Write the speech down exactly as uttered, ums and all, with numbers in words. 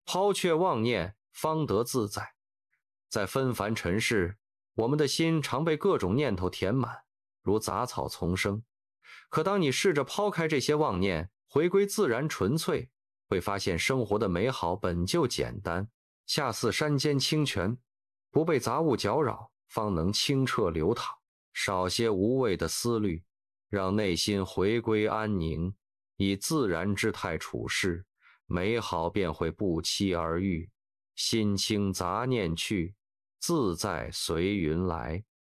抛却妄念，方得自在。在纷繁尘世，我们的心常被各种念头填满，如杂草丛生。可当你试着抛开这些妄念，回归自然纯粹，会发现生活的美好本就简单，恰似山间清泉，不被杂物搅扰，方能清澈流淌。少些无谓的思虑，让内心回归安宁，以自然之态处事，美好便会不期而遇。心清杂念去，自在随云来。